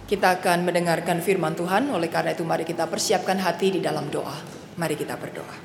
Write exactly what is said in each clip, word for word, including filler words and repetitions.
Kita akan mendengarkan firman Tuhan, oleh karena itu mari kita persiapkan hati di dalam doa. Mari kita berdoa.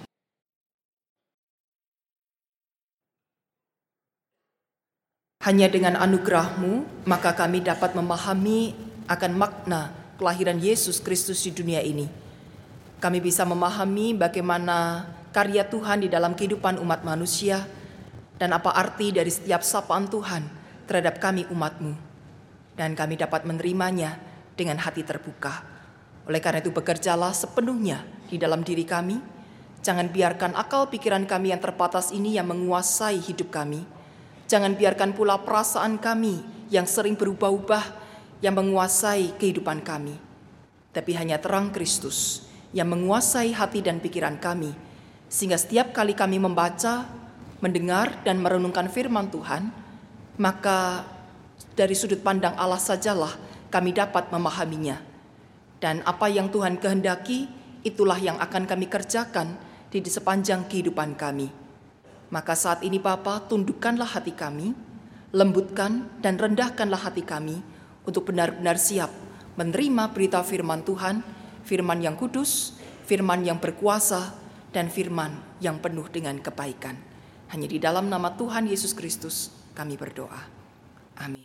Hanya dengan anugerah-Mu, maka kami dapat memahami akan makna kelahiran Yesus Kristus di dunia ini. Kami bisa memahami bagaimana karya Tuhan di dalam kehidupan umat manusia, dan apa arti dari setiap sapaan Tuhan terhadap kami umat-Mu. Dan kami dapat menerimanya dengan hati terbuka. Oleh karena itu bekerjalah sepenuhnya di dalam diri kami. Jangan biarkan akal pikiran kami yang terbatas ini yang menguasai hidup kami. Jangan biarkan pula perasaan kami yang sering berubah-ubah yang menguasai kehidupan kami. Tapi hanya terang Kristus yang menguasai hati dan pikiran kami. Sehingga setiap kali kami membaca, mendengar dan merenungkan firman Tuhan, maka dari sudut pandang Allah sajalah kami dapat memahaminya. Dan apa yang Tuhan kehendaki, itulah yang akan kami kerjakan di sepanjang kehidupan kami. Maka saat ini Bapa, tundukkanlah hati kami, lembutkan dan rendahkanlah hati kami untuk benar-benar siap menerima berita firman Tuhan, firman yang kudus, firman yang berkuasa, dan firman yang penuh dengan kebaikan. Hanya di dalam nama Tuhan Yesus Kristus kami berdoa. Amin.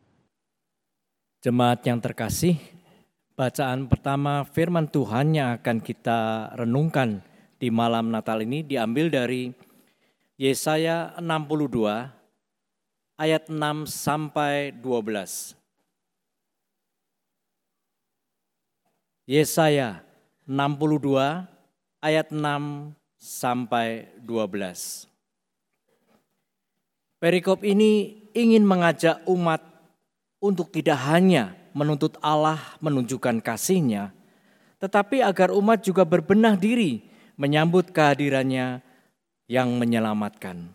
Jemaat yang terkasih, bacaan pertama firman Tuhan yang akan kita renungkan di malam Natal ini diambil dari Yesaya enam puluh dua ayat enam sampai dua belas. Yesaya enam puluh dua ayat enam sampai dua belas. Perikop ini ingin mengajak umat untuk tidak hanya menuntut Allah menunjukkan kasih-Nya, tetapi agar umat juga berbenah diri menyambut kehadirannya yang menyelamatkan.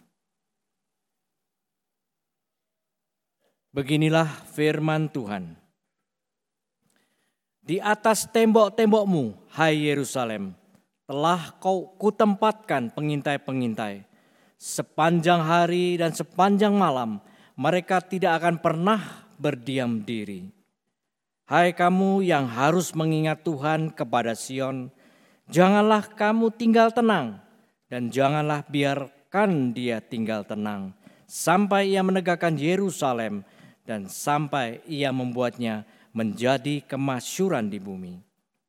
Beginilah firman Tuhan. Di atas tembok-tembokmu, hai Yerusalem, telah kau kutempatkan pengintai-pengintai. Sepanjang hari dan sepanjang malam, mereka tidak akan pernah berdiam diri. Hai kamu yang harus mengingat Tuhan kepada Sion, janganlah kamu tinggal tenang, dan janganlah biarkan dia tinggal tenang, sampai ia menegakkan Yerusalem, dan sampai ia membuatnya menjadi kemasyhuran di bumi.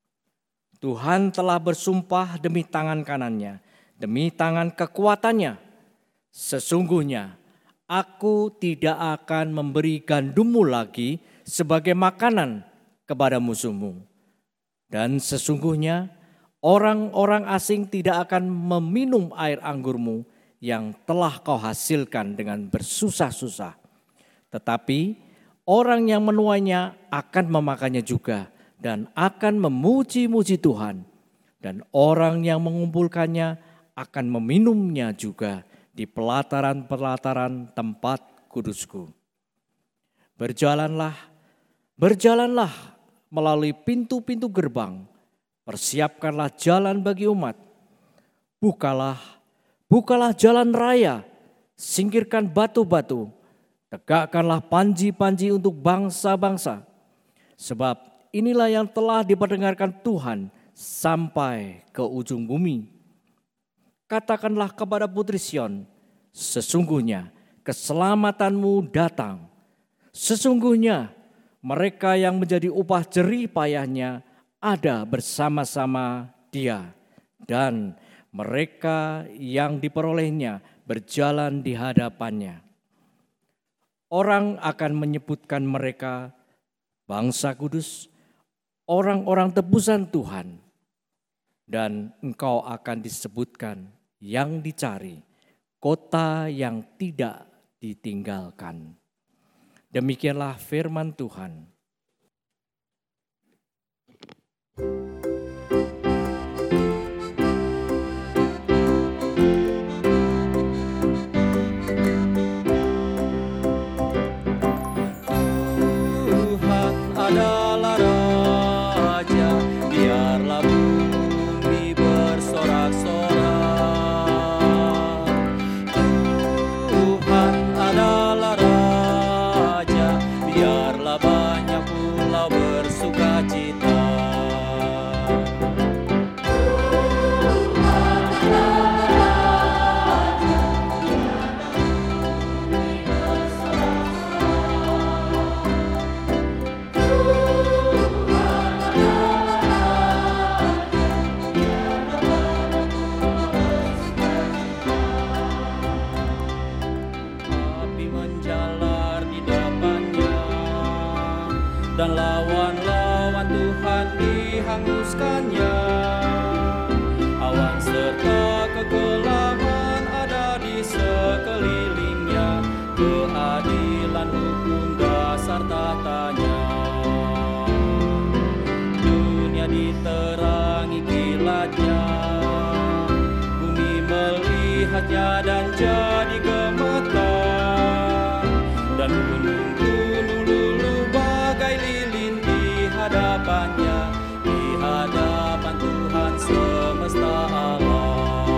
Tuhan telah bersumpah demi tangan kanannya, demi tangan kekuatannya, sesungguhnya Aku tidak akan memberi gandummu lagi sebagai makanan kepada musuhmu. Dan sesungguhnya orang-orang asing tidak akan meminum air anggurmu yang telah kau hasilkan dengan bersusah-susah. Tetapi orang yang menuainya akan memakannya juga dan akan memuji-muji Tuhan. Dan orang yang mengumpulkannya akan meminumnya juga di pelataran-pelataran tempat kudusku. Berjalanlah, berjalanlah melalui pintu-pintu gerbang, persiapkanlah jalan bagi umat. Bukalah, bukalah jalan raya, singkirkan batu-batu, tegakkanlah panji-panji untuk bangsa-bangsa. Sebab inilah yang telah diperdengarkan Tuhan sampai ke ujung bumi. Katakanlah kepada putri Sion, sesungguhnya keselamatanmu datang. Sesungguhnya mereka yang menjadi upah jerih payahnya ada bersama-sama dia. Dan mereka yang diperolehnya berjalan di hadapannya. Orang akan menyebutkan mereka bangsa kudus, orang-orang tebusan Tuhan. Dan engkau akan disebutkan yang dicari, kota yang tidak ditinggalkan. Demikianlah firman Tuhan. Tuhan adalah Raja, biarlah bumi bersorak-sorak. Tuhan adalah Raja, biarlah banyak pulau ber dan lawan-lawan Tuhan dihanguskannya. Awan serta kegelapan ada di sekelilingnya, keadilan hukum dasar tatanya. Dunia diterangi kilatnya, bumi melihatnya dan jadi gemetar, dan gunung-gunung luluh bagai lilin di hadapannya, di hadapan Tuhan semesta alam.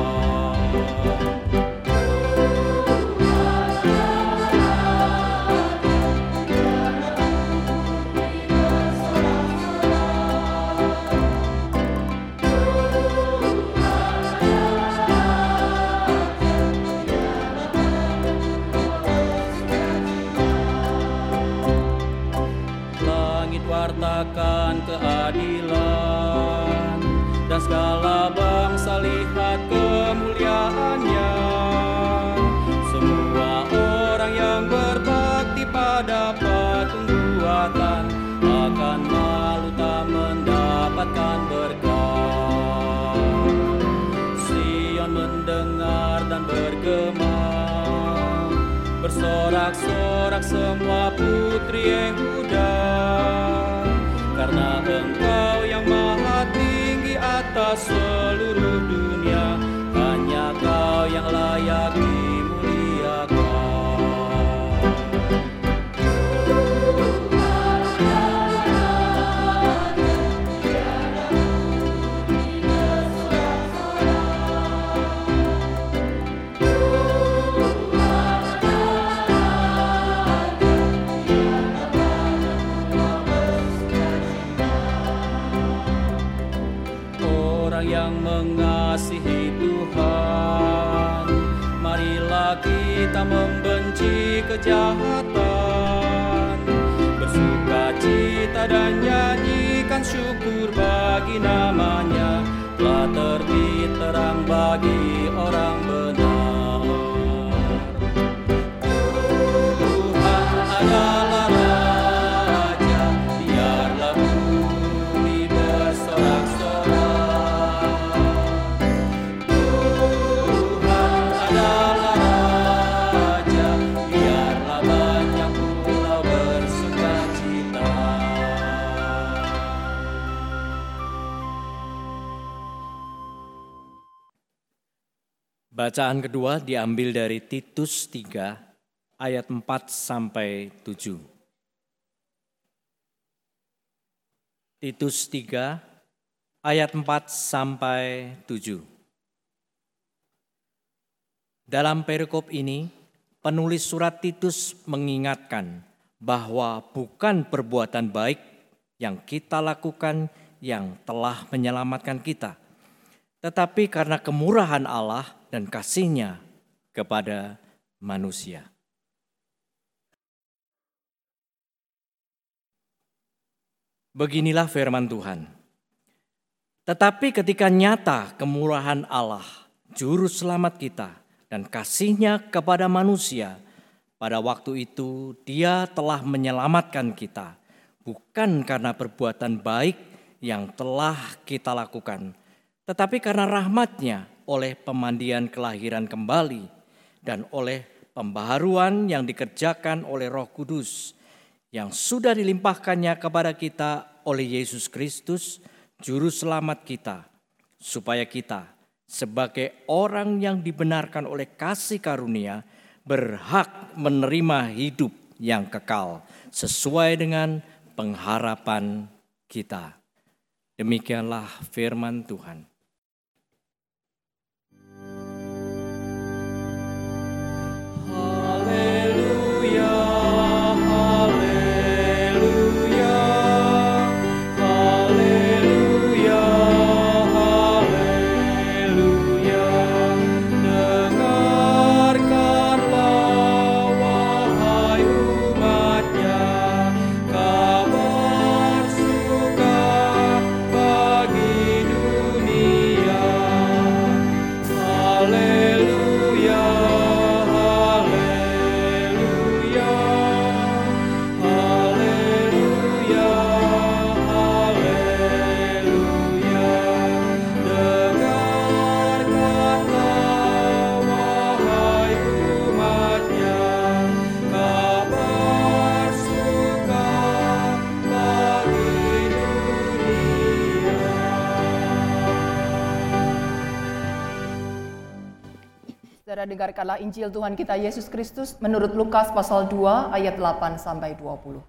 Wartakan keadilan, dan segala bangsa lihat kemuliaannya. Semua orang yang berbakti pada patung buatan akan malu tak mendapatkan berkah. Sion mendengar dan bergema, bersorak-sorak semua putri Yehuda, karena Engkau yang maha tinggi atas seluruh dunia, hanya Kau yang layak dimuliakan. Yang mengasihi Tuhan, marilah kita membenci kejahatan, bersukacita dan nyanyikan syukur bagi namanya, telah terbit terang bagi orang benar. Tuhan adalah Raja, biarlah bumi bersorak-sorak. Bacaan kedua diambil dari Titus tiga ayat empat sampai tujuh. Titus tiga ayat empat sampai tujuh. Dalam perikop ini, penulis surat Titus mengingatkan bahwa bukan perbuatan baik yang kita lakukan yang telah menyelamatkan kita, tetapi karena kemurahan Allah dan kasih-Nya kepada manusia. Beginilah firman Tuhan. Tetapi ketika nyata kemurahan Allah, juru selamat kita, dan kasih-Nya kepada manusia, pada waktu itu Dia telah menyelamatkan kita, bukan karena perbuatan baik yang telah kita lakukan, tetapi karena rahmat-Nya oleh pemandian kelahiran kembali dan oleh pembaharuan yang dikerjakan oleh Roh Kudus yang sudah dilimpahkannya kepada kita oleh Yesus Kristus, Juru Selamat kita, supaya kita sebagai orang yang dibenarkan oleh kasih karunia berhak menerima hidup yang kekal sesuai dengan pengharapan kita. Demikianlah firman Tuhan. Kabar suka bagi dunia. Saudara, dengarkanlah Injil Tuhan kita Yesus Kristus menurut Lukas pasal dua ayat delapan sampai dua puluh.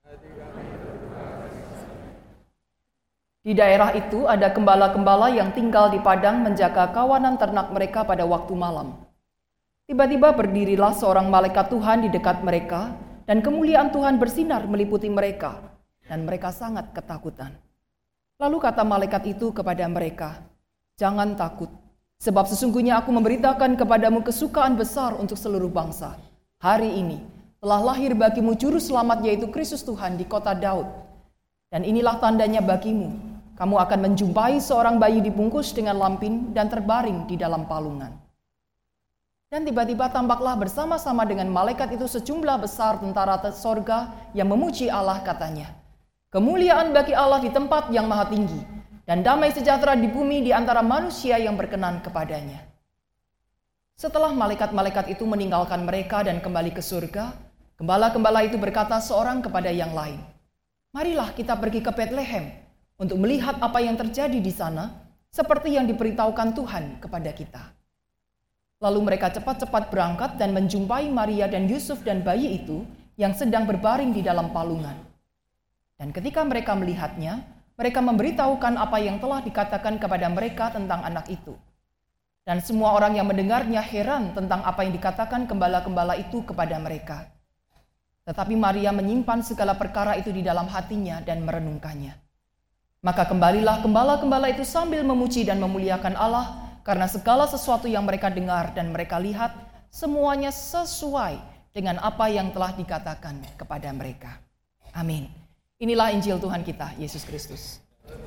Di daerah itu ada gembala-gembala yang tinggal di padang menjaga kawanan ternak mereka pada waktu malam. Tiba-tiba berdirilah seorang malaikat Tuhan di dekat mereka, dan kemuliaan Tuhan bersinar meliputi mereka, dan mereka sangat ketakutan. Lalu kata malaikat itu kepada mereka, "Jangan takut, sebab sesungguhnya aku memberitakan kepadamu kesukaan besar untuk seluruh bangsa. Hari ini telah lahir bagimu juru selamat, yaitu Kristus Tuhan di kota Daud. Dan inilah tandanya bagimu. Kamu akan menjumpai seorang bayi dibungkus dengan lampin dan terbaring di dalam palungan." Dan tiba-tiba tampaklah bersama-sama dengan malaikat itu sejumlah besar tentara sorga yang memuji Allah, katanya, "Kemuliaan bagi Allah di tempat yang maha tinggi, dan damai sejahtera di bumi di antara manusia yang berkenan kepadanya." Setelah malaikat-malaikat itu meninggalkan mereka dan kembali ke surga, gembala-gembala itu berkata seorang kepada yang lain, "Marilah kita pergi ke Betlehem untuk melihat apa yang terjadi di sana, seperti yang diberitahukan Tuhan kepada kita." Lalu mereka cepat-cepat berangkat dan menjumpai Maria dan Yusuf dan bayi itu yang sedang berbaring di dalam palungan. Dan ketika mereka melihatnya, mereka memberitahukan apa yang telah dikatakan kepada mereka tentang anak itu. Dan semua orang yang mendengarnya heran tentang apa yang dikatakan gembala-gembala itu kepada mereka. Tetapi Maria menyimpan segala perkara itu di dalam hatinya dan merenungkannya. Maka kembalilah gembala-gembala itu sambil memuji dan memuliakan Allah, karena segala sesuatu yang mereka dengar dan mereka lihat, semuanya sesuai dengan apa yang telah dikatakan kepada mereka. Amin. Inilah Injil Tuhan kita, Yesus Kristus.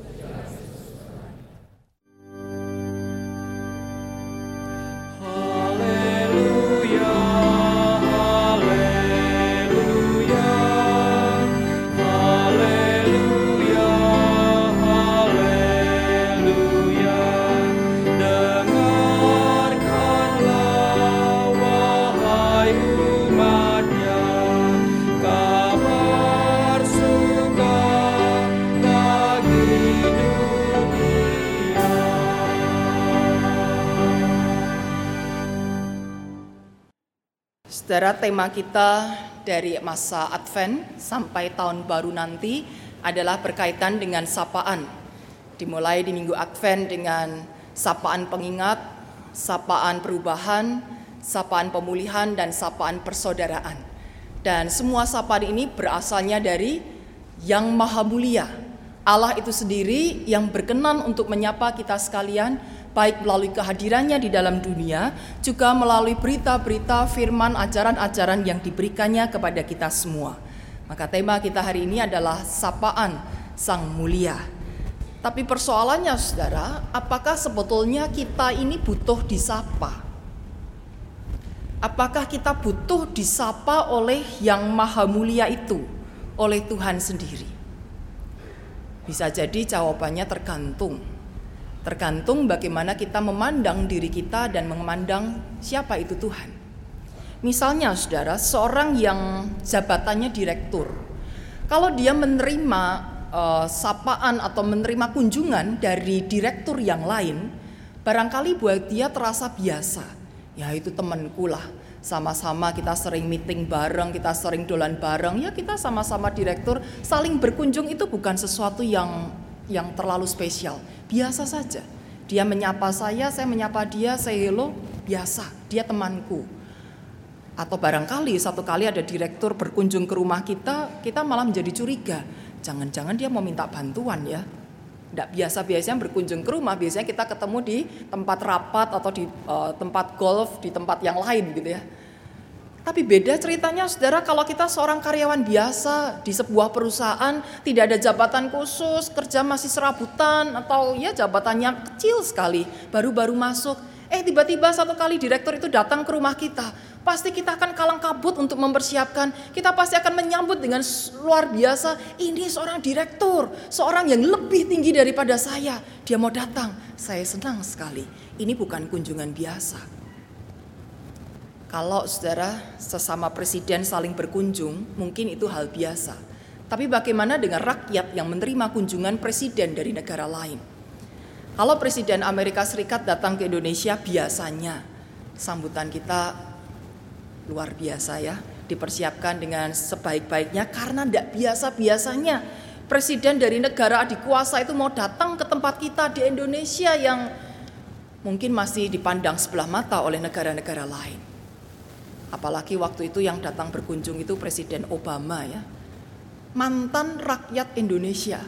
Saudara, tema kita dari masa Advent sampai tahun baru nanti adalah berkaitan dengan sapaan. Dimulai di minggu Advent dengan sapaan pengingat, sapaan perubahan, sapaan pemulihan, dan sapaan persaudaraan. Dan semua sapaan ini berasalnya dari Yang Maha Mulia. Allah itu sendiri yang berkenan untuk menyapa kita sekalian, baik melalui kehadirannya di dalam dunia, juga melalui berita-berita firman, ajaran-ajaran yang diberikannya kepada kita semua. Maka tema kita hari ini adalah sapaan Sang Mulia. Tapi persoalannya, saudara, apakah sebetulnya kita ini butuh disapa? Apakah kita butuh disapa oleh Yang Maha Mulia itu, oleh Tuhan sendiri? Bisa jadi jawabannya tergantung. Tergantung bagaimana kita memandang diri kita dan memandang siapa itu Tuhan. Misalnya, saudara, seorang yang jabatannya direktur, kalau dia menerima uh, sapaan atau menerima kunjungan dari direktur yang lain, barangkali buat dia terasa biasa. Ya, itu temanku lah, sama-sama kita sering meeting bareng, kita sering dolan bareng, ya kita sama-sama direktur, saling berkunjung itu bukan sesuatu yang yang terlalu spesial, biasa saja. Dia menyapa saya, saya menyapa dia, say hello, biasa, dia temanku. Atau barangkali satu kali ada direktur berkunjung ke rumah kita, kita malah menjadi curiga, jangan-jangan dia mau minta bantuan ya. Tidak biasa-biasanya berkunjung ke rumah, biasanya kita ketemu di tempat rapat atau di uh, tempat golf, di tempat yang lain gitu ya. Tapi beda ceritanya, saudara, kalau kita seorang karyawan biasa di sebuah perusahaan, tidak ada jabatan khusus, kerja masih serabutan, atau ya jabatannya kecil sekali, baru-baru masuk. Eh tiba-tiba satu kali direktur itu datang ke rumah kita, pasti kita akan kalang kabut untuk mempersiapkan, kita pasti akan menyambut dengan luar biasa, ini seorang direktur, seorang yang lebih tinggi daripada saya, dia mau datang, saya senang sekali. Ini bukan kunjungan biasa. Kalau saudara sesama presiden saling berkunjung, mungkin itu hal biasa. Tapi bagaimana dengan rakyat yang menerima kunjungan presiden dari negara lain? Kalau presiden Amerika Serikat datang ke Indonesia, biasanya Sambutan kita luar biasa ya, dipersiapkan dengan sebaik-baiknya karena tidak biasa-biasanya presiden dari negara adik kuasa itu mau datang ke tempat kita di Indonesia yang mungkin masih dipandang sebelah mata oleh negara-negara lain. Apalagi waktu itu yang datang berkunjung itu Presiden Obama ya, mantan rakyat Indonesia.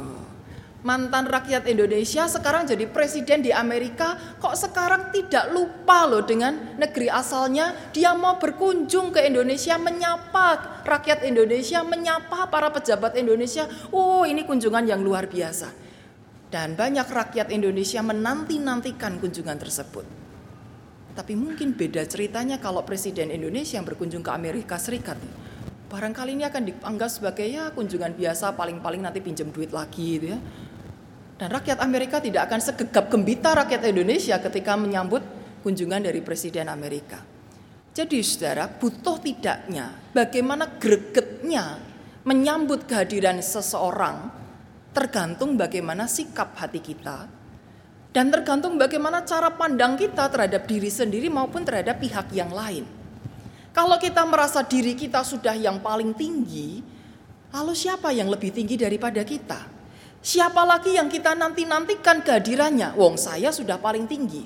Mantan rakyat Indonesia sekarang jadi presiden di Amerika, kok sekarang tidak lupa loh dengan negeri asalnya. Dia mau berkunjung ke Indonesia, menyapa rakyat Indonesia, menyapa para pejabat Indonesia. Oh, ini kunjungan yang luar biasa. Dan banyak rakyat Indonesia menanti-nantikan kunjungan tersebut. Tapi mungkin beda ceritanya kalau presiden Indonesia yang berkunjung ke Amerika Serikat. Barangkali ini akan dianggap sebagai ya kunjungan biasa, paling-paling nanti pinjam duit lagi gitu ya. Dan rakyat Amerika tidak akan segegap gembita rakyat Indonesia ketika menyambut kunjungan dari Presiden Amerika. Jadi saudara, butuh tidaknya bagaimana gregetnya menyambut kehadiran seseorang tergantung bagaimana sikap hati kita dan tergantung bagaimana cara pandang kita terhadap diri sendiri maupun terhadap pihak yang lain. Kalau kita merasa diri kita sudah yang paling tinggi, lalu siapa yang lebih tinggi daripada kita? Siapa lagi yang kita nanti-nantikan kehadirannya? Wong saya sudah paling tinggi.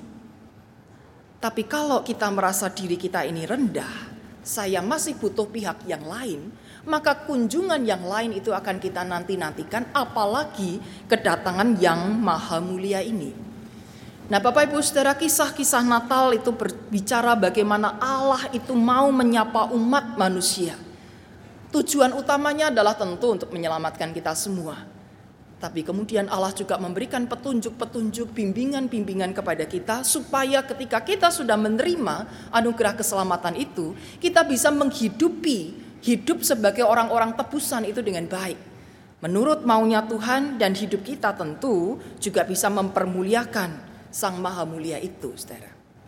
Tapi kalau kita merasa diri kita ini rendah, saya masih butuh pihak yang lain, maka kunjungan yang lain itu akan kita nanti-nantikan, apalagi kedatangan yang maha mulia ini. Nah Bapak Ibu Saudara, kisah-kisah Natal itu berbicara bagaimana Allah itu mau menyapa umat manusia. Tujuan utamanya adalah tentu untuk menyelamatkan kita semua. Tapi kemudian Allah juga memberikan petunjuk-petunjuk, bimbingan-bimbingan kepada kita supaya ketika kita sudah menerima anugerah keselamatan itu, kita bisa menghidupi hidup sebagai orang-orang tebusan itu dengan baik. Menurut maunya Tuhan, dan hidup kita tentu juga bisa mempermuliakan Sang Maha Mulia itu, saudara.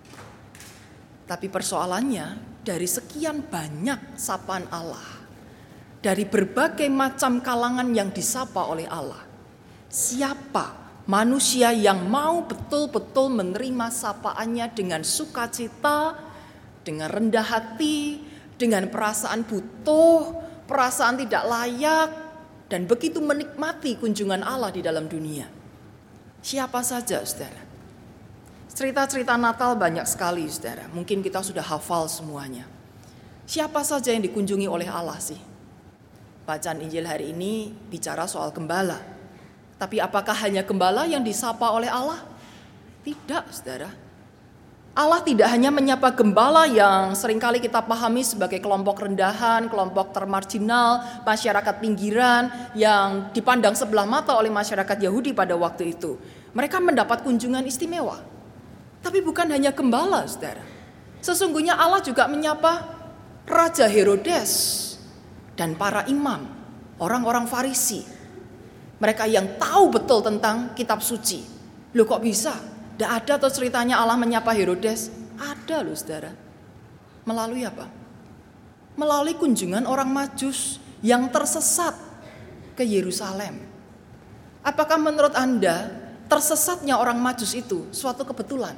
Tapi persoalannya, dari sekian banyak sapaan Allah, dari berbagai macam kalangan yang disapa oleh Allah, siapa manusia yang mau betul-betul menerima sapaannya dengan sukacita, dengan rendah hati, dengan perasaan butuh, perasaan tidak layak, dan begitu menikmati kunjungan Allah di dalam dunia? Siapa saja, saudara? Cerita-cerita Natal banyak sekali, saudara. Mungkin kita sudah hafal semuanya. Siapa saja yang dikunjungi oleh Allah sih? Bacaan Injil hari ini bicara soal gembala. Tapi apakah hanya gembala yang disapa oleh Allah? Tidak, saudara. Allah tidak hanya menyapa gembala yang seringkali kita pahami sebagai kelompok rendahan, kelompok termarginal, masyarakat pinggiran yang dipandang sebelah mata oleh masyarakat Yahudi pada waktu itu. Mereka mendapat kunjungan istimewa. Tapi bukan hanya gembala, saudara. Sesungguhnya Allah juga menyapa Raja Herodes dan para imam, orang-orang Farisi. Mereka yang tahu betul tentang kitab suci. Loh kok bisa? Tidak ada tuh ceritanya Allah menyapa Herodes? Ada loh saudara. Melalui apa? Melalui kunjungan orang Majus yang tersesat ke Yerusalem. Apakah menurut Anda tersesatnya orang Majus itu suatu kebetulan?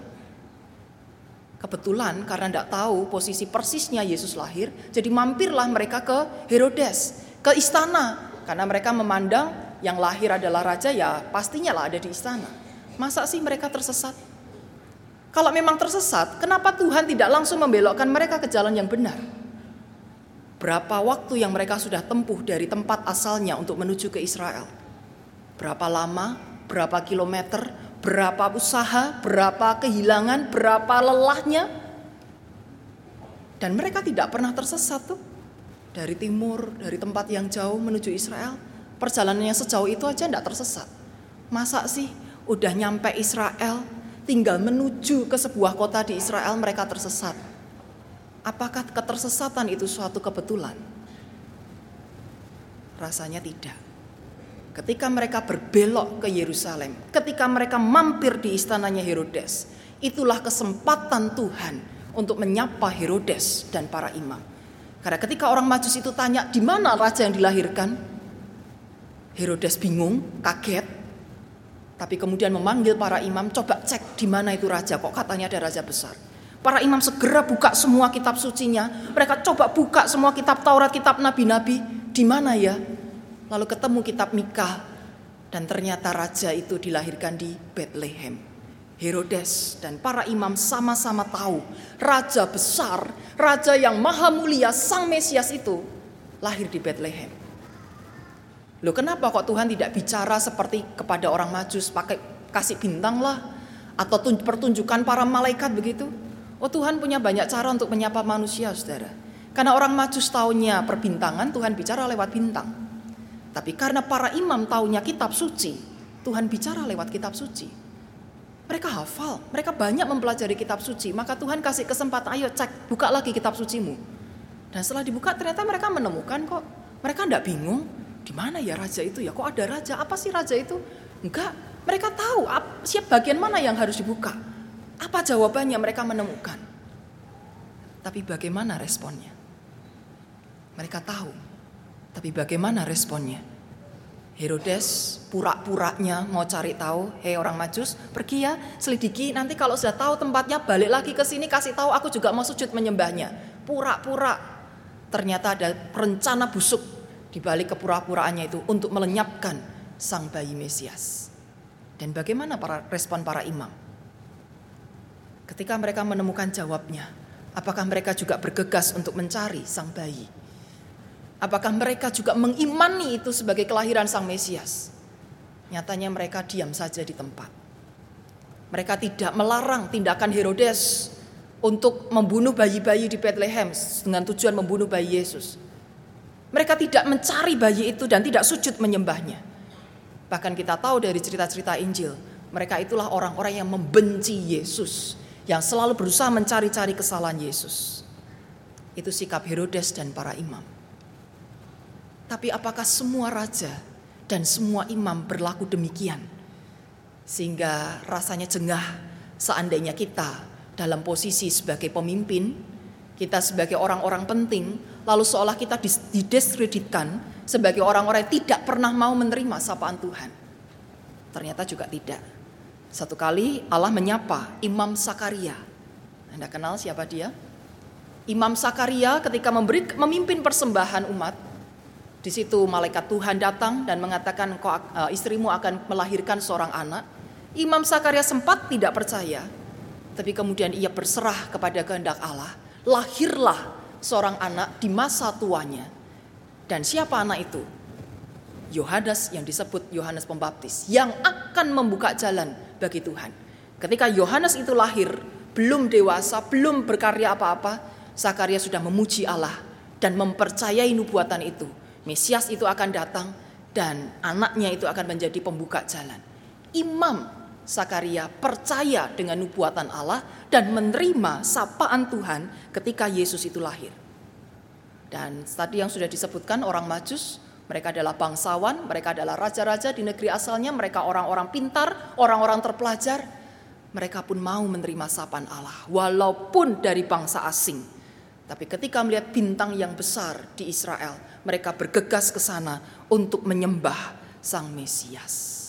Kebetulan karena tidak tahu posisi persisnya Yesus lahir, jadi mampirlah mereka ke Herodes, ke istana. Karena mereka memandang yang lahir adalah raja, ya pastinya lah ada di istana. Masa sih mereka tersesat? Kalau memang tersesat, kenapa Tuhan tidak langsung membelokkan mereka ke jalan yang benar? Berapa waktu yang mereka sudah tempuh dari tempat asalnya untuk menuju ke Israel? Berapa lama? Berapa kilometer? Berapa usaha? Berapa kehilangan? Berapa lelahnya? Dan mereka tidak pernah tersesat tuh. Dari timur, dari tempat yang jauh menuju Israel. Perjalanannya sejauh itu aja tidak tersesat. Masa sih udah nyampe Israel, tinggal menuju ke sebuah kota di Israel mereka tersesat? Apakah ketersesatan itu suatu kebetulan? Rasanya tidak. Ketika mereka berbelok ke Yerusalem, ketika mereka mampir di istananya Herodes, itulah kesempatan Tuhan untuk menyapa Herodes dan para imam. Karena ketika orang Majus itu tanya, di mana raja yang dilahirkan? Herodes bingung, kaget. Tapi kemudian memanggil para imam, coba cek di mana itu raja, kok katanya ada raja besar. Para imam segera buka semua kitab sucinya. Mereka coba buka semua kitab Taurat, kitab nabi-nabi. Di mana ya? Lalu ketemu kitab Mika. Dan ternyata raja itu dilahirkan di Bethlehem. Herodes dan para imam sama-sama tahu raja besar, raja yang maha mulia, Sang Mesias itu lahir di Bethlehem. Loh, kenapa kok Tuhan tidak bicara seperti kepada orang Majus, pakai kasih bintang lah, atau pertunjukan para malaikat begitu? Oh, Tuhan punya banyak cara untuk menyapa manusia, saudara. Karena orang Majus taunya perbintangan, Tuhan bicara lewat bintang. Tapi karena para imam taunya kitab suci, Tuhan bicara lewat kitab suci. Mereka hafal, mereka banyak mempelajari kitab suci. Maka Tuhan kasih kesempatan, ayo cek, buka lagi kitab sucimu. Dan setelah dibuka ternyata mereka menemukan kok. Mereka enggak bingung, di mana ya raja itu ya? Kok ada raja? Apa sih raja itu? Enggak, mereka tahu siapa bagian mana yang harus dibuka. Apa jawabannya mereka menemukan. Tapi bagaimana responnya? Mereka tahu. Tapi bagaimana responnya? Herodes pura-puranya mau cari tahu. Hei orang Majus, pergi ya, selidiki. Nanti kalau sudah tahu tempatnya balik lagi ke sini, kasih tahu aku juga mau sujud menyembahnya. Pura-pura. Ternyata ada rencana busuk di balik kepura-puraannya itu untuk melenyapkan sang bayi Mesias. Dan bagaimana para respon para imam? Ketika mereka menemukan jawabnya, apakah mereka juga bergegas untuk mencari sang bayi? Apakah mereka juga mengimani itu sebagai kelahiran sang Mesias? Nyatanya mereka diam saja di tempat. Mereka tidak melarang tindakan Herodes untuk membunuh bayi-bayi di Bethlehem dengan tujuan membunuh bayi Yesus. Mereka tidak mencari bayi itu dan tidak sujud menyembahnya. Bahkan kita tahu dari cerita-cerita Injil, mereka itulah orang-orang yang membenci Yesus, yang selalu berusaha mencari-cari kesalahan Yesus. Itu sikap Herodes dan para imam. Tapi apakah semua raja dan semua imam berlaku demikian? Sehingga rasanya jengah seandainya kita dalam posisi sebagai pemimpin, kita sebagai orang-orang penting, lalu seolah kita didiskreditkan sebagai orang-orang yang tidak pernah mau menerima sapaan Tuhan. Ternyata juga tidak. Satu kali Allah menyapa Imam Sakaria. Anda kenal siapa dia? Imam Sakaria ketika memberi, memimpin persembahan umat, di situ malaikat Tuhan datang dan mengatakan kau uh, istrimu akan melahirkan seorang anak. Imam Sakaria sempat tidak percaya, tapi kemudian ia berserah kepada kehendak Allah. Lahirlah seorang anak di masa tuanya. Dan siapa anak itu? Yohanes yang disebut Yohanes Pembaptis, yang akan membuka jalan bagi Tuhan. Ketika Yohanes itu lahir, belum dewasa, belum berkarya apa-apa, Sakaria sudah memuji Allah dan mempercayai nubuatan itu. Mesias itu akan datang dan anaknya itu akan menjadi pembuka jalan. Imam Sakaria percaya dengan nubuatan Allah dan menerima sapaan Tuhan ketika Yesus itu lahir. Dan tadi yang sudah disebutkan orang Majus, mereka adalah bangsawan, mereka adalah raja-raja di negeri asalnya, mereka orang-orang pintar, orang-orang terpelajar. Mereka pun mau menerima sapaan Allah, walaupun dari bangsa asing. Tapi ketika melihat bintang yang besar di Israel, mereka bergegas ke sana untuk menyembah Sang Mesias.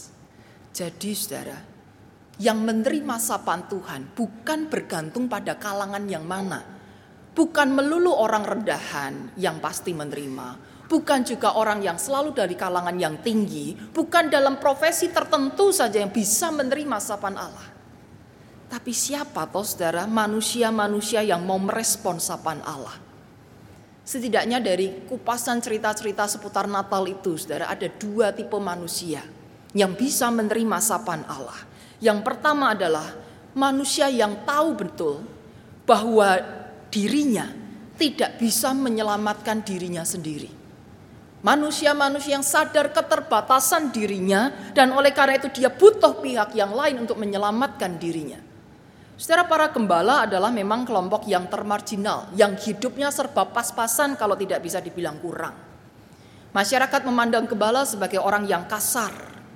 Jadi saudara, yang menerima sapaan Tuhan bukan bergantung pada kalangan yang mana. Bukan melulu orang rendahan yang pasti menerima. Bukan juga orang yang selalu dari kalangan yang tinggi. Bukan dalam profesi tertentu saja yang bisa menerima sapaan Allah. Tapi siapa toh saudara manusia-manusia yang mau merespon sapaan Allah? Setidaknya dari kupasan cerita-cerita seputar Natal itu saudara, ada dua tipe manusia yang bisa menerima sapaan Allah. Yang pertama adalah manusia yang tahu betul bahwa dirinya tidak bisa menyelamatkan dirinya sendiri. Manusia-manusia yang sadar keterbatasan dirinya dan oleh karena itu dia butuh pihak yang lain untuk menyelamatkan dirinya. Saudara, para gembala adalah memang kelompok yang termarginal, yang hidupnya serba pas-pasan kalau tidak bisa dibilang kurang. Masyarakat memandang gembala sebagai orang yang kasar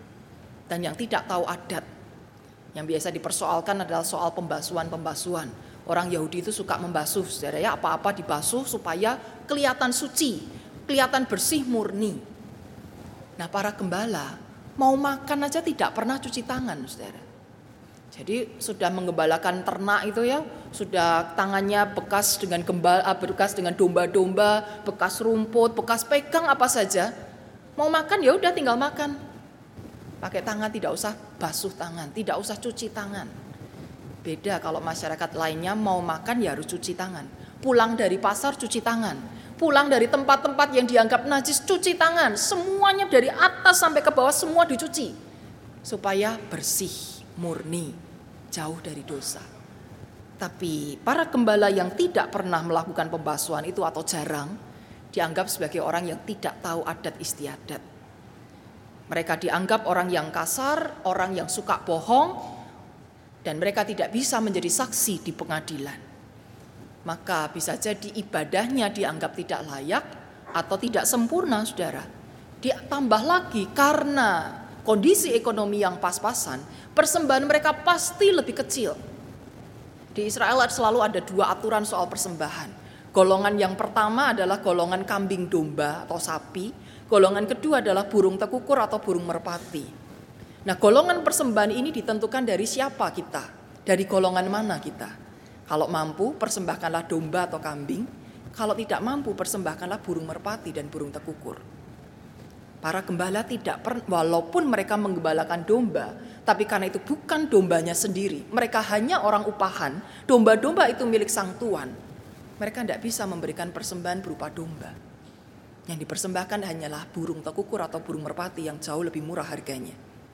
dan yang tidak tahu adat. Yang biasa dipersoalkan adalah soal pembasuhan-pembasuhan. Orang Yahudi itu suka membasuh, saudara ya, apa-apa dibasuh supaya kelihatan suci, kelihatan bersih murni. Nah, para gembala mau makan aja tidak pernah cuci tangan, saudara. Jadi sudah menggembalakan ternak itu ya, sudah tangannya bekas dengan gembala, bekas dengan domba-domba, bekas rumput, bekas pegang apa saja. Mau makan ya udah tinggal makan. Pakai tangan, tidak usah basuh tangan, tidak usah cuci tangan. Beda kalau masyarakat lainnya mau makan ya harus cuci tangan. Pulang dari pasar cuci tangan. Pulang dari tempat-tempat yang dianggap najis cuci tangan. Semuanya dari atas sampai ke bawah semua dicuci. Supaya bersih, murni, jauh dari dosa. Tapi para gembala yang tidak pernah melakukan pembasuhan itu atau jarang, dianggap sebagai orang yang tidak tahu adat istiadat. Mereka dianggap orang yang kasar, orang yang suka bohong, dan mereka tidak bisa menjadi saksi di pengadilan. Maka bisa jadi ibadahnya dianggap tidak layak atau tidak sempurna, saudara. Ditambah lagi karena kondisi ekonomi yang pas-pasan, persembahan mereka pasti lebih kecil. Di Israel selalu ada dua aturan soal persembahan. Golongan yang pertama adalah golongan kambing domba atau sapi. Golongan kedua adalah burung tekukur atau burung merpati. Nah, golongan persembahan ini ditentukan dari siapa kita, dari golongan mana kita. Kalau mampu, persembahkanlah domba atau kambing. Kalau tidak mampu, persembahkanlah burung merpati dan burung tekukur. Para gembala tidak per, walaupun mereka menggembalakan domba, tapi karena itu bukan dombanya sendiri, mereka hanya orang upahan, domba-domba itu milik sang tuan. Mereka tidak bisa memberikan persembahan berupa domba. Yang dipersembahkan hanyalah burung tekukur atau burung merpati yang jauh lebih murah harganya.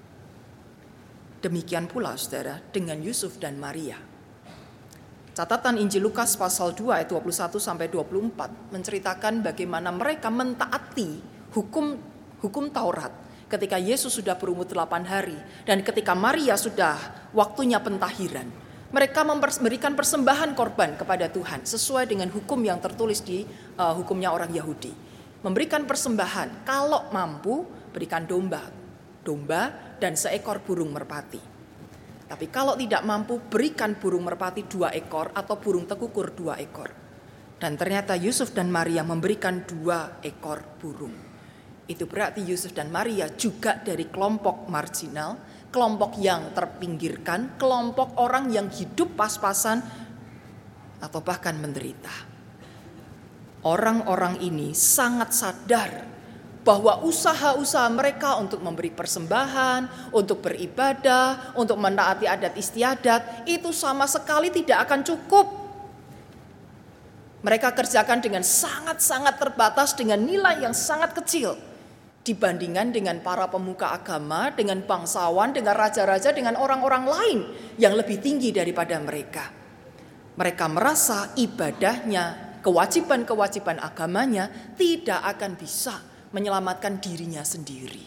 Demikian pula saudara dengan Yusuf dan Maria. Catatan Injil Lukas pasal dua ayat dua puluh satu sampai dua puluh empat menceritakan bagaimana mereka mentaati hukum hukum Taurat ketika Yesus sudah berumur delapan hari dan ketika Maria sudah waktunya pentahiran. Mereka memberikan persembahan korban kepada Tuhan sesuai dengan hukum yang tertulis di uh, hukumnya orang Yahudi. Memberikan persembahan, kalau mampu berikan domba, domba dan seekor burung merpati. Tapi kalau tidak mampu berikan burung merpati dua ekor atau burung tekukur dua ekor. Dan ternyata Yusuf dan Maria memberikan dua ekor burung. Itu berarti Yusuf dan Maria juga dari kelompok marginal, kelompok yang terpinggirkan, kelompok orang yang hidup pas-pasan atau bahkan menderita. Orang-orang ini sangat sadar bahwa usaha-usaha mereka untuk memberi persembahan, untuk beribadah, untuk menaati adat istiadat, itu sama sekali tidak akan cukup. Mereka kerjakan dengan sangat-sangat terbatas, dengan nilai yang sangat kecil. Dibandingkan dengan para pemuka agama, dengan bangsawan, dengan raja-raja, dengan orang-orang lain yang lebih tinggi daripada mereka. Mereka merasa ibadahnya, kewajiban-kewajiban agamanya tidak akan bisa menyelamatkan dirinya sendiri.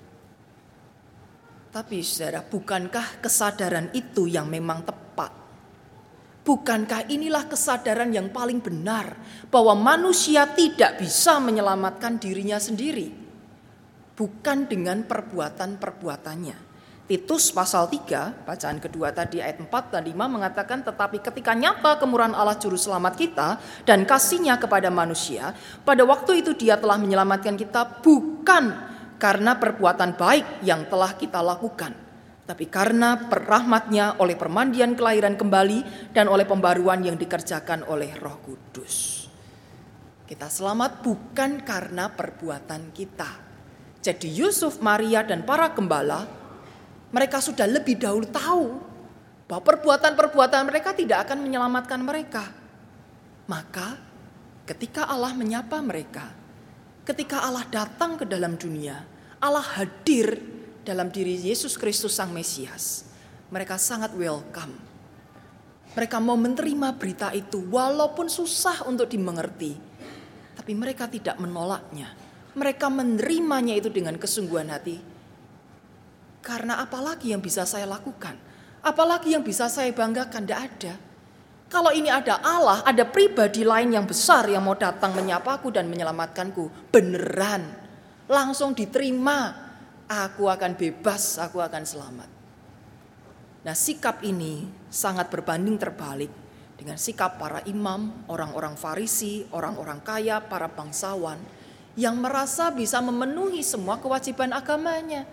Tapi saudara, bukankah kesadaran itu yang memang tepat? Bukankah inilah kesadaran yang paling benar bahwa manusia tidak bisa menyelamatkan dirinya sendiri? Bukan dengan perbuatan-perbuatannya. Titus pasal tiga, bacaan kedua tadi ayat empat dan lima mengatakan, tetapi ketika nyata kemurahan Allah juru selamat kita dan kasih-Nya kepada manusia, pada waktu itu Dia telah menyelamatkan kita bukan karena perbuatan baik yang telah kita lakukan, tapi karena rahmat-Nya oleh permandian kelahiran kembali dan oleh pembaruan yang dikerjakan oleh Roh Kudus. Kita selamat bukan karena perbuatan kita. Jadi Yusuf, Maria dan para gembala, mereka sudah lebih dahulu tahu bahwa perbuatan-perbuatan mereka tidak akan menyelamatkan mereka. Maka ketika Allah menyapa mereka, ketika Allah datang ke dalam dunia, Allah hadir dalam diri Yesus Kristus Sang Mesias, mereka sangat welcome. Mereka mau menerima berita itu walaupun susah untuk dimengerti, tapi mereka tidak menolaknya. Mereka menerimanya itu dengan kesungguhan hati. Karena apalagi yang bisa saya lakukan? Apalagi yang bisa saya banggakan? Tidak ada. Kalau ini ada Allah, ada pribadi lain yang besar yang mau datang menyapaku dan menyelamatkanku, beneran, langsung diterima, aku akan bebas, aku akan selamat. Nah, sikap ini sangat berbanding terbalik dengan sikap para imam, orang-orang Farisi, orang-orang kaya, para bangsawan yang merasa bisa memenuhi semua kewajiban agamanya,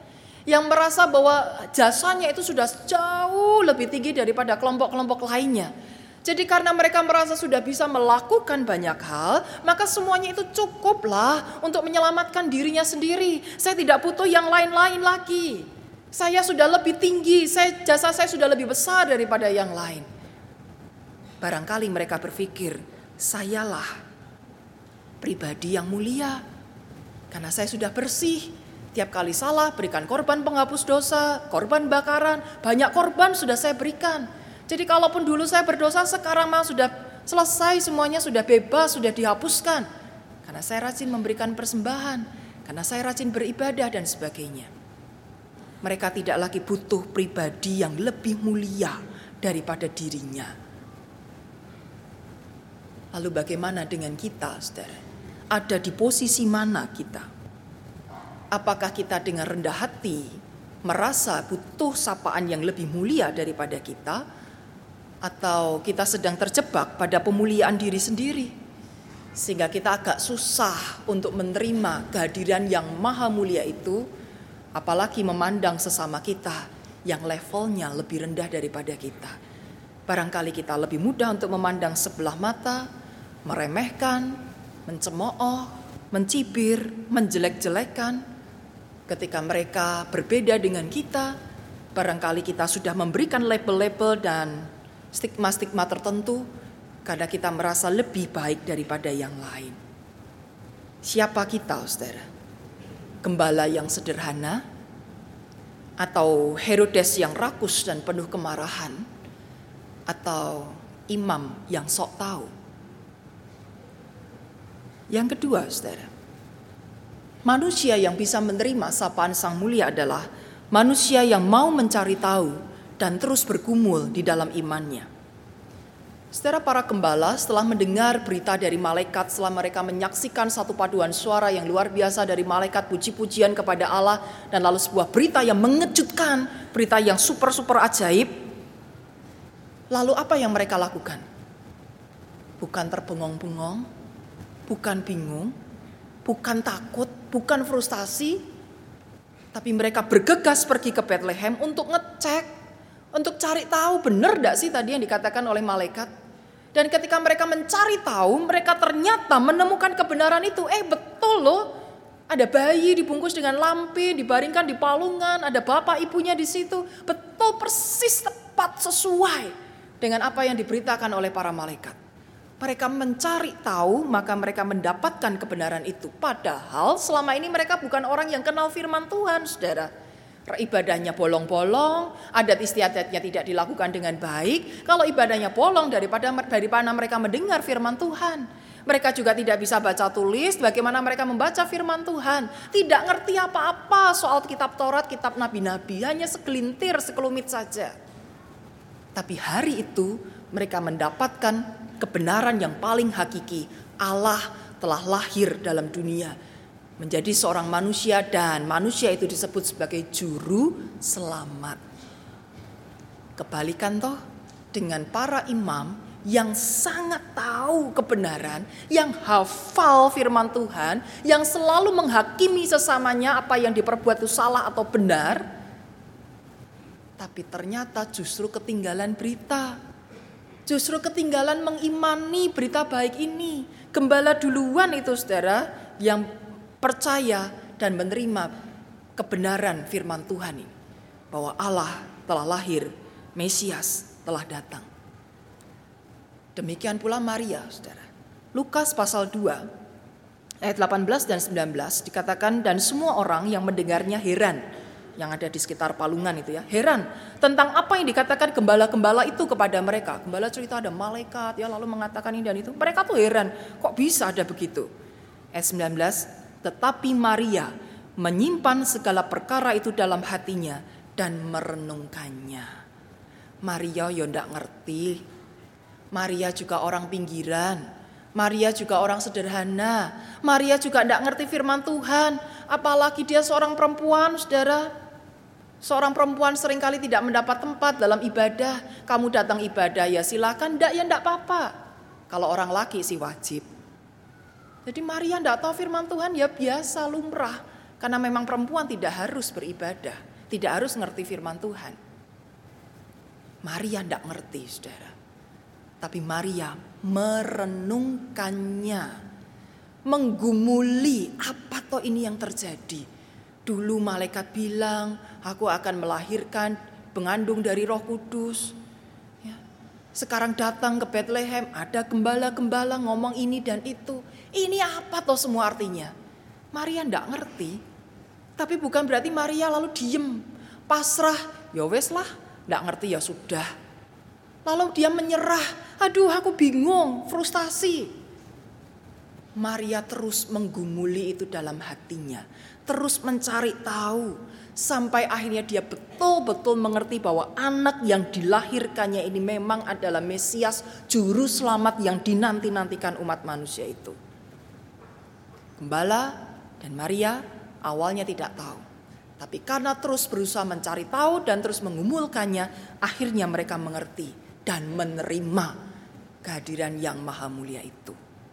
Yang merasa bahwa jasanya itu sudah jauh lebih tinggi daripada kelompok-kelompok lainnya. Jadi karena mereka merasa sudah bisa melakukan banyak hal, maka semuanya itu cukuplah untuk menyelamatkan dirinya sendiri. Saya tidak butuh yang lain-lain lagi. Saya sudah lebih tinggi, saya, jasa saya sudah lebih besar daripada yang lain. Barangkali mereka berpikir, sayalah pribadi yang mulia. Karena saya sudah bersih. Tiap kali salah berikan korban penghapus dosa, korban bakaran, banyak korban sudah saya berikan. Jadi kalaupun dulu saya berdosa, sekarang mah sudah selesai, semuanya sudah bebas, sudah dihapuskan. Karena saya rajin memberikan persembahan, karena saya rajin beribadah dan sebagainya. Mereka tidak lagi butuh pribadi yang lebih mulia daripada dirinya. Lalu bagaimana dengan kita, saudara? Ada di posisi mana kita? Apakah kita dengan rendah hati merasa butuh sapaan yang lebih mulia daripada kita? Atau kita sedang terjebak pada pemuliaan diri sendiri? Sehingga kita agak susah untuk menerima kehadiran yang maha mulia itu. Apalagi memandang sesama kita yang levelnya lebih rendah daripada kita. Barangkali kita lebih mudah untuk memandang sebelah mata, meremehkan, mencemooh, mencibir, menjelek-jelekan. Ketika mereka berbeda dengan kita, barangkali kita sudah memberikan label-label dan stigma-stigma tertentu karena kita merasa lebih baik daripada yang lain. Siapa kita, saudara? Gembala yang sederhana? Atau Herodes yang rakus dan penuh kemarahan? Atau imam yang sok tahu? Yang kedua, saudara, manusia yang bisa menerima sapaan Sang Mulia adalah manusia yang mau mencari tahu dan terus bergumul di dalam imannya. Saudara, para gembala setelah mendengar berita dari malaikat, setelah mereka menyaksikan satu paduan suara yang luar biasa dari malaikat, puji-pujian kepada Allah, dan lalu sebuah berita yang mengejutkan, berita yang super-super ajaib. Lalu apa yang mereka lakukan? Bukan terbengong-bengong, bukan bingung, bukan takut, bukan frustasi, tapi mereka bergegas pergi ke Bethlehem untuk ngecek, untuk cari tahu benar enggak sih tadi yang dikatakan oleh malaikat. Dan ketika mereka mencari tahu, mereka ternyata menemukan kebenaran itu. Eh betul loh, ada bayi dibungkus dengan lampi, dibaringkan di palungan, ada bapak ibunya di situ. Betul, persis, tepat, sesuai dengan apa yang diberitakan oleh para malaikat. Mereka mencari tahu, maka mereka mendapatkan kebenaran itu. Padahal selama ini mereka bukan orang yang kenal firman Tuhan, saudara. Ibadahnya bolong-bolong, adat istiadatnya tidak dilakukan dengan baik. Kalau ibadahnya bolong, daripada daripada mereka mendengar firman Tuhan. Mereka juga tidak bisa baca tulis, bagaimana mereka membaca firman Tuhan. Tidak ngerti apa-apa soal kitab Taurat, kitab nabi-nabi, hanya segelintir, sekelumit saja. Tapi hari itu mereka mendapatkan kebenaran yang paling hakiki. Allah telah lahir dalam dunia, menjadi seorang manusia, dan manusia itu disebut sebagai juru selamat. Kebalikan toh dengan para imam yang sangat tahu kebenaran, yang hafal firman Tuhan, yang selalu menghakimi sesamanya apa yang diperbuat itu salah atau benar, tapi ternyata justru ketinggalan berita. Justru ketinggalan mengimani berita baik ini. Gembala duluan itu, saudara, yang percaya dan menerima kebenaran firman Tuhan ini. Bahwa Allah telah lahir, Mesias telah datang. Demikian pula Maria, saudara. Lukas pasal dua, ayat delapan belas dan sembilan belas dikatakan, dan semua orang yang mendengarnya heran. Yang ada di sekitar palungan itu ya, heran tentang apa yang dikatakan gembala-gembala itu kepada mereka. Gembala cerita ada malaikat ya, lalu mengatakan ini dan itu. Mereka tuh heran, kok bisa ada begitu. Ayat sembilan belas, tetapi Maria menyimpan segala perkara itu dalam hatinya dan merenungkannya. Maria ya ndak ngerti. Maria juga orang pinggiran. Maria juga orang sederhana. Maria juga ndak ngerti firman Tuhan. Apalagi dia seorang perempuan, saudara. Seorang perempuan seringkali tidak mendapat tempat dalam ibadah. Kamu datang ibadah ya silakan, ndak ya ndak apa-apa. Kalau orang laki sih wajib. Jadi Maria ndak tahu firman Tuhan ya biasa, lumrah. Karena memang perempuan tidak harus beribadah. tidak harus ngerti firman Tuhan. Maria tidak ngerti, saudara. Tapi Maria merenungkannya, menggumuli apa toh ini yang terjadi. Dulu malaikat bilang, aku akan melahirkan pengandung dari Roh Kudus. Ya. Sekarang datang ke Bethlehem, ada gembala-gembala ngomong ini dan itu. Ini apa toh semua artinya? Maria tidak ngerti. Tapi bukan berarti Maria lalu diem, pasrah, ya wes lah, tidak ngerti ya sudah. Lalu dia menyerah, aduh aku bingung, frustasi. Maria terus menggumuli itu dalam hatinya, terus mencari tahu, sampai akhirnya dia betul-betul mengerti bahwa anak yang dilahirkannya ini memang adalah Mesias, juru selamat yang dinanti-nantikan umat manusia itu. Gembala dan Maria awalnya tidak tahu, tapi karena terus berusaha mencari tahu dan terus mengumulkannya, akhirnya mereka mengerti dan menerima kehadiran yang maha mulia itu.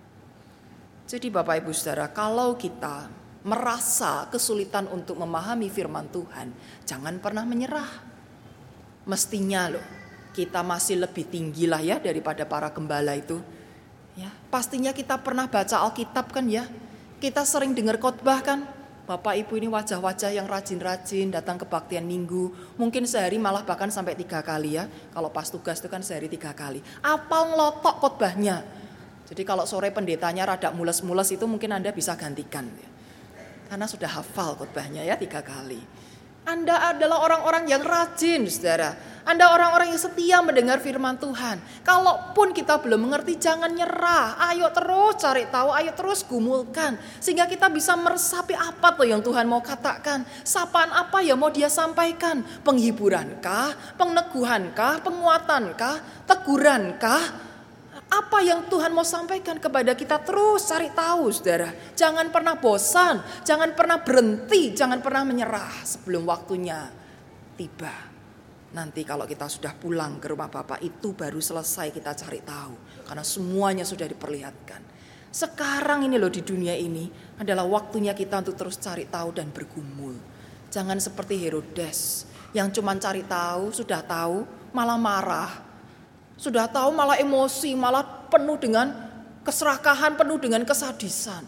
Jadi Bapak Ibu Saudara, kalau kita merasa kesulitan untuk memahami firman Tuhan, jangan pernah menyerah. Mestinya loh, kita masih lebih tinggi lah ya daripada para gembala itu. Ya, pastinya kita pernah baca Alkitab kan ya. Kita sering dengar khotbah kan. Bapak Ibu ini wajah-wajah yang rajin-rajin datang kebaktian minggu. Mungkin sehari malah bahkan sampai tiga kali ya. Kalau pas tugas itu kan sehari tiga kali. Apal ngelotok khotbahnya. Jadi kalau sore pendetanya rada mules-mules itu mungkin Anda bisa gantikan. Ya. Karena sudah hafal khotbahnya ya tiga kali. Anda adalah orang-orang yang rajin, saudara. Anda orang-orang yang setia mendengar firman Tuhan. Kalaupun kita belum mengerti, jangan nyerah. Ayo terus cari tahu, ayo terus gumulkan. Sehingga kita bisa meresapi apa tuh yang Tuhan mau katakan. Sapaan apa yang mau dia sampaikan. Penghiburankah, peneguhankah, penguatankah, tegurankah. Apa yang Tuhan mau sampaikan kepada kita, terus cari tahu, saudara. Jangan pernah bosan, jangan pernah berhenti, jangan pernah menyerah sebelum waktunya tiba. Nanti kalau kita sudah pulang ke rumah Bapak, itu baru selesai kita cari tahu. Karena semuanya sudah diperlihatkan. Sekarang ini loh di dunia ini adalah waktunya kita untuk terus cari tahu dan bergumul. Jangan seperti Herodes yang cuma cari tahu, sudah tahu, malah marah. Sudah tahu malah emosi, malah penuh dengan keserakahan, penuh dengan kesadisan.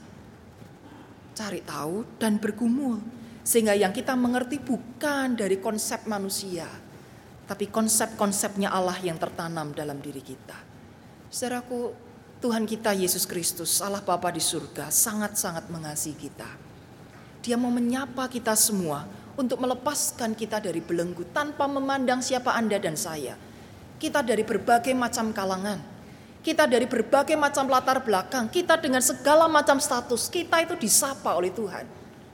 Cari tahu dan bergumul. Sehingga yang kita mengerti bukan dari konsep manusia, tapi konsep-konsepnya Allah yang tertanam dalam diri kita. Saudaraku, Tuhan kita Yesus Kristus, Allah Bapa di surga, sangat-sangat mengasihi kita. Dia mau menyapa kita semua untuk melepaskan kita dari belenggu tanpa memandang siapa Anda dan saya. Kita dari berbagai macam kalangan, kita dari berbagai macam latar belakang, kita dengan segala macam status, kita itu disapa oleh Tuhan.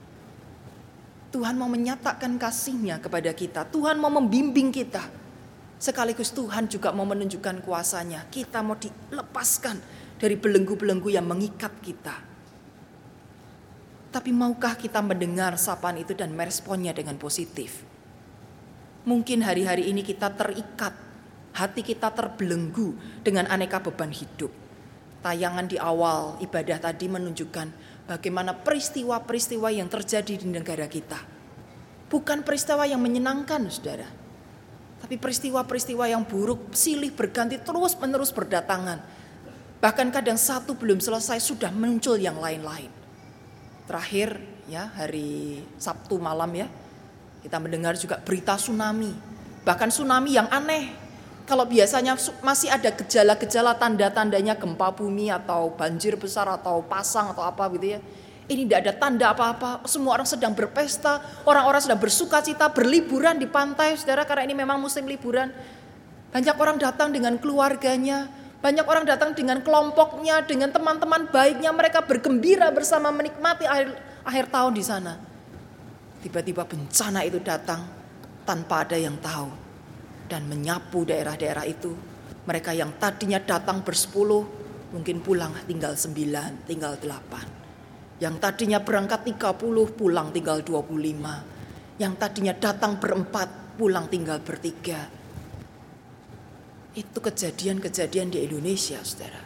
Tuhan mau menyatakan kasih-Nya kepada kita, Tuhan mau membimbing kita. Sekaligus Tuhan juga mau menunjukkan kuasa-Nya, kita mau dilepaskan dari belenggu-belenggu yang mengikat kita. Tapi maukah kita mendengar sapaan itu dan meresponnya dengan positif? Mungkin hari-hari ini kita terikat, hati kita terbelenggu dengan aneka beban hidup. Tayangan di awal ibadah tadi menunjukkan bagaimana peristiwa-peristiwa yang terjadi di negara kita. Bukan peristiwa yang menyenangkan, saudara. Tapi peristiwa-peristiwa yang buruk, silih berganti terus-menerus berdatangan. Bahkan kadang satu belum selesai sudah muncul yang lain-lain. Terakhir ya hari Sabtu malam ya, kita mendengar juga berita tsunami. Bahkan tsunami yang aneh. Kalau biasanya masih ada gejala-gejala tanda-tandanya gempa bumi atau banjir besar atau pasang atau apa gitu ya. Ini tidak ada tanda apa-apa. Semua orang sedang berpesta, orang-orang sedang bersuka cita, berliburan di pantai, saudara, karena ini memang musim liburan. Banyak orang datang dengan keluarganya, banyak orang datang dengan kelompoknya, dengan teman-teman baiknya, mereka bergembira bersama menikmati akhir, akhir tahun di sana. Tiba-tiba bencana itu datang tanpa ada yang tahu. Dan menyapu daerah-daerah itu. Mereka yang tadinya datang bersepuluh, mungkin pulang tinggal sembilan, tinggal delapan. Yang tadinya berangkat tiga puluh, pulang tinggal dua puluh lima. Yang tadinya datang berempat, pulang tinggal bertiga. Itu kejadian-kejadian di Indonesia, saudara.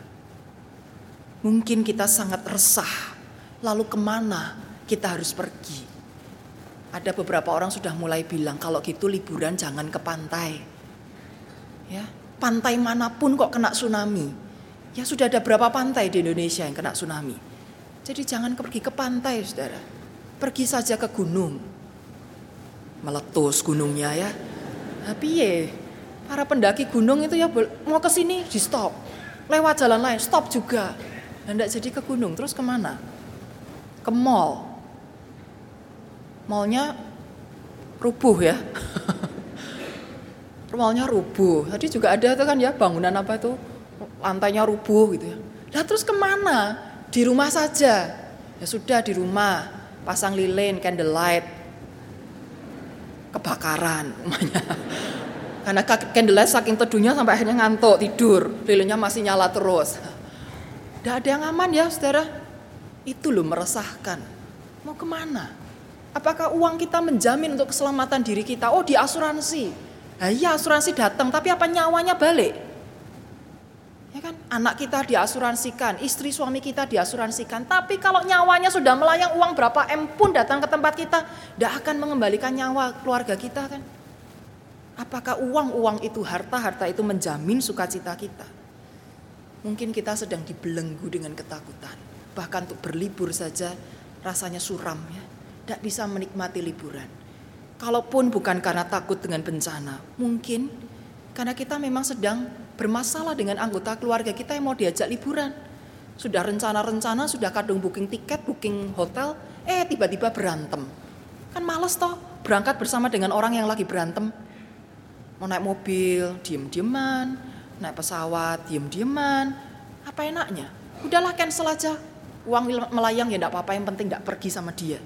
Mungkin kita sangat resah. Lalu kemana kita harus pergi? Ada beberapa orang sudah mulai bilang kalau gitu liburan jangan ke pantai. Ya, pantai manapun kok kena tsunami. Ya sudah ada berapa pantai di Indonesia yang kena tsunami. Jadi jangan pergi ke pantai, saudara. Pergi saja ke gunung. Meletus gunungnya ya. Tapi ya, para pendaki gunung itu ya mau ke sini di stop. Lewat jalan lain stop juga. Dan tidak jadi ke gunung, terus kemana? Ke mall. Mallnya rubuh ya. Mallnya rubuh. Tadi juga ada tuh kan ya bangunan apa itu, lantainya rubuh gitu ya. Nah terus kemana? Di rumah saja. Ya sudah di rumah, pasang lilin, candlelight, kebakaran umumnya. Karena candlelight saking teduhnya sampai akhirnya ngantuk tidur, lilinnya masih nyala terus. Tidak ada yang aman ya saudara. Itu loh meresahkan. Mau kemana? Apakah uang kita menjamin untuk keselamatan diri kita? Oh di asuransi. Nah, iya asuransi datang, tapi apa nyawanya balik? Ya kan, anak kita diasuransikan, istri suami kita diasuransikan. Tapi kalau nyawanya sudah melayang, uang berapa M pun datang ke tempat kita, tidak akan mengembalikan nyawa keluarga kita kan? Apakah uang-uang itu, harta-harta itu menjamin sukacita kita? Mungkin kita sedang dibelenggu dengan ketakutan. Bahkan untuk berlibur saja rasanya suram ya. Tidak bisa menikmati liburan. Kalaupun bukan karena takut dengan bencana, mungkin karena kita memang sedang bermasalah dengan anggota keluarga kita yang mau diajak liburan. Sudah rencana-rencana, sudah kadung booking tiket, booking hotel, eh tiba-tiba berantem. Kan males toh berangkat bersama dengan orang yang lagi berantem. Mau naik mobil, diem-dieman, naik pesawat, diem-dieman. Apa enaknya? Udahlah cancel aja. Uang melayang ya enggak apa-apa, yang penting enggak pergi sama dia.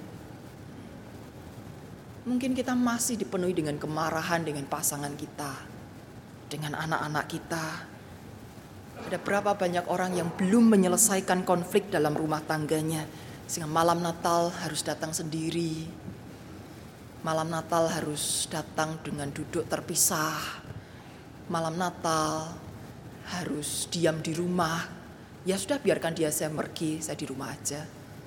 Mungkin kita masih dipenuhi dengan kemarahan dengan pasangan kita, dengan anak-anak kita. Ada berapa banyak orang yang belum menyelesaikan konflik dalam rumah tangganya, sehingga malam Natal harus datang sendiri. Malam Natal harus datang dengan duduk terpisah. Malam Natal harus diam di rumah. Ya sudah biarkan dia saya pergi, saya di rumah aja.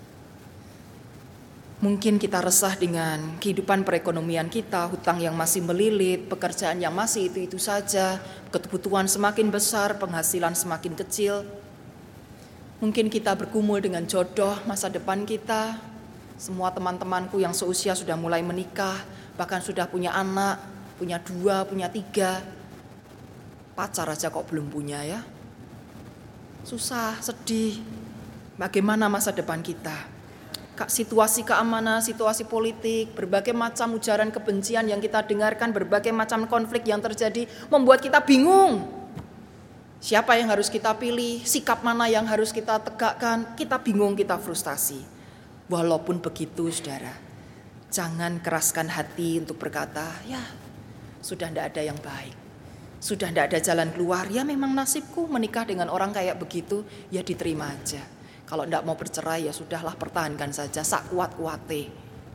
Mungkin kita resah dengan kehidupan perekonomian kita, hutang yang masih melilit, pekerjaan yang masih itu-itu saja, kebutuhan semakin besar, penghasilan semakin kecil. Mungkin kita bergumul dengan jodoh masa depan kita. Semua teman-temanku yang seusia sudah mulai menikah, bahkan sudah punya anak, punya dua, punya tiga. Pacar aja kok belum punya ya. Susah, sedih. Bagaimana masa depan kita? Situasi keamanan, situasi politik, berbagai macam ujaran kebencian yang kita dengarkan, berbagai macam konflik yang terjadi membuat kita bingung. Siapa yang harus kita pilih, sikap mana yang harus kita tegakkan, kita bingung, kita frustasi. Walaupun begitu saudara, jangan keraskan hati untuk berkata, ya sudah tidak ada yang baik, sudah tidak ada jalan keluar, ya memang nasibku menikah dengan orang kayak begitu, ya diterima aja. Kalau tidak mau bercerai ya sudahlah, pertahankan saja sak kuat-kuate.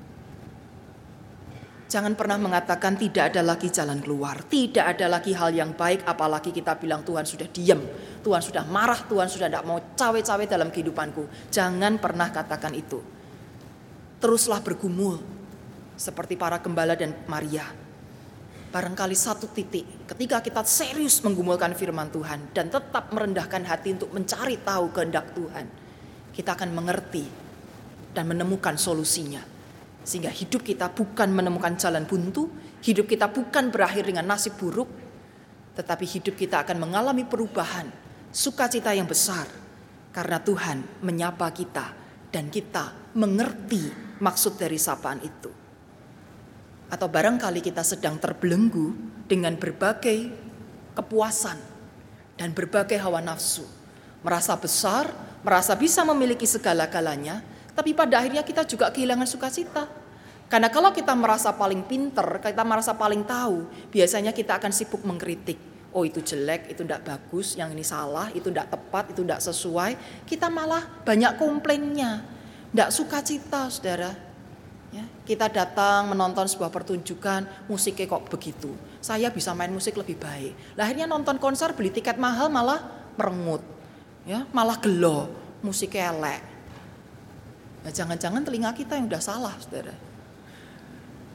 Jangan pernah mengatakan tidak ada lagi jalan keluar, tidak ada lagi hal yang baik, apalagi kita bilang Tuhan sudah diam, Tuhan sudah marah, Tuhan sudah tidak mau cawe-cawe dalam kehidupanku. Jangan pernah katakan itu. Teruslah bergumul seperti para gembala dan Maria. Barangkali satu titik ketika kita serius menggumulkan firman Tuhan dan tetap merendahkan hati untuk mencari tahu kehendak Tuhan, kita akan mengerti dan menemukan solusinya. Sehingga hidup kita bukan menemukan jalan buntu, hidup kita bukan berakhir dengan nasib buruk, tetapi hidup kita akan mengalami perubahan, sukacita yang besar. Karena Tuhan menyapa kita dan kita mengerti maksud dari sapaan itu. Atau barangkali kita sedang terbelenggu dengan berbagai kepuasan dan berbagai hawa nafsu. Merasa besar, merasa bisa memiliki segala-galanya, tapi pada akhirnya kita juga kehilangan sukacita. Karena kalau kita merasa paling pinter, kita merasa paling tahu, biasanya kita akan sibuk mengkritik. Oh itu jelek, itu tidak bagus, yang ini salah, itu tidak tepat, itu tidak sesuai. Kita malah banyak komplainnya, tidak sukacita saudara. Ya, kita datang menonton sebuah pertunjukan, musiknya kok begitu. Saya bisa main musik lebih baik. Lah, akhirnya nonton konser beli tiket mahal malah merengut. Ya, malah gelo, musiknya elek. Nah, jangan-jangan telinga kita yang udah salah, saudara.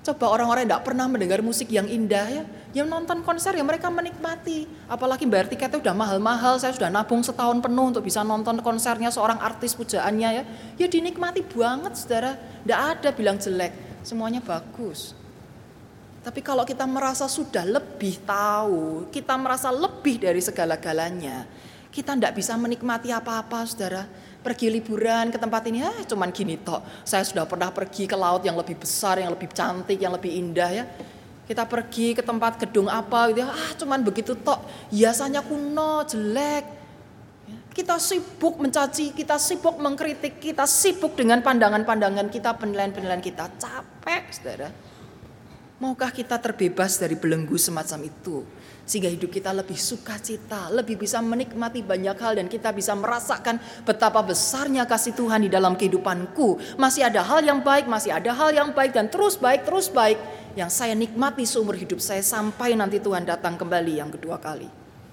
Coba orang-orang yang tidak pernah mendengar musik yang indah ya, yang nonton konser ya mereka menikmati. Apalagi bayar tiketnya udah mahal-mahal, saya sudah nabung setahun penuh untuk bisa nonton konsernya seorang artis pujaannya ya. Ya dinikmati banget saudara, tidak ada bilang jelek, semuanya bagus. Tapi kalau kita merasa sudah lebih tahu, kita merasa lebih dari segala-galanya, kita tidak bisa menikmati apa-apa saudara. Pergi liburan ke tempat ini, ah cuman gini tok. Saya sudah pernah pergi ke laut yang lebih besar, yang lebih cantik, yang lebih indah ya. Kita pergi ke tempat gedung apa gitu, ah cuman begitu tok. Hiasannya kuno, jelek. Kita sibuk mencaci, kita sibuk mengkritik, kita sibuk dengan pandangan-pandangan kita, penilaian-penilaian kita. Capek saudara. Maukah kita terbebas dari belenggu semacam itu? Sehingga hidup kita lebih sukacita, lebih bisa menikmati banyak hal dan kita bisa merasakan betapa besarnya kasih Tuhan di dalam kehidupanku. Masih ada hal yang baik, masih ada hal yang baik dan terus baik, terus baik yang saya nikmati seumur hidup saya sampai nanti Tuhan datang kembali yang kedua kali.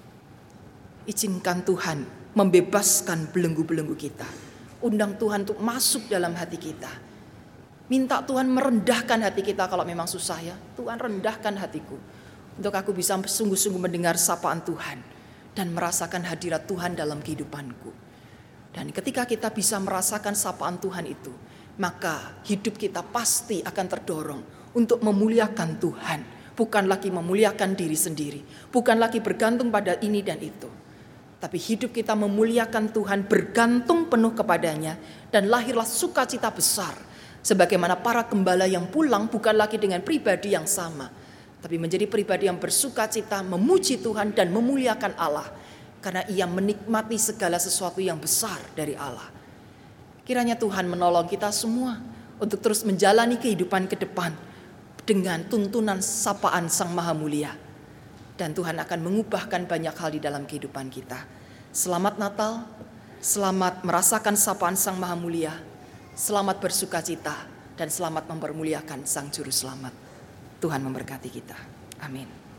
Izinkan Tuhan membebaskan belenggu-belenggu kita. Undang Tuhan untuk masuk dalam hati kita. Minta Tuhan merendahkan hati kita kalau memang susah ya. Tuhan rendahkan hatiku. Untuk aku bisa sungguh-sungguh mendengar sapaan Tuhan dan merasakan hadirat Tuhan dalam kehidupanku. Dan ketika kita bisa merasakan sapaan Tuhan itu, maka hidup kita pasti akan terdorong untuk memuliakan Tuhan. Bukan lagi memuliakan diri sendiri, bukan lagi bergantung pada ini dan itu. Tapi hidup kita memuliakan Tuhan, bergantung penuh kepadanya, dan lahirlah sukacita besar. Sebagaimana para gembala yang pulang bukan lagi dengan pribadi yang sama, tapi menjadi pribadi yang bersukacita, memuji Tuhan dan memuliakan Allah. Karena ia menikmati segala sesuatu yang besar dari Allah. Kiranya Tuhan menolong kita semua untuk terus menjalani kehidupan ke depan dengan tuntunan sapaan Sang Maha Mulia. Dan Tuhan akan mengubahkan banyak hal di dalam kehidupan kita. Selamat Natal, selamat merasakan sapaan Sang Maha Mulia, selamat bersukacita, dan selamat mempermuliakan Sang Juru Selamat. Tuhan memberkati kita. Amin.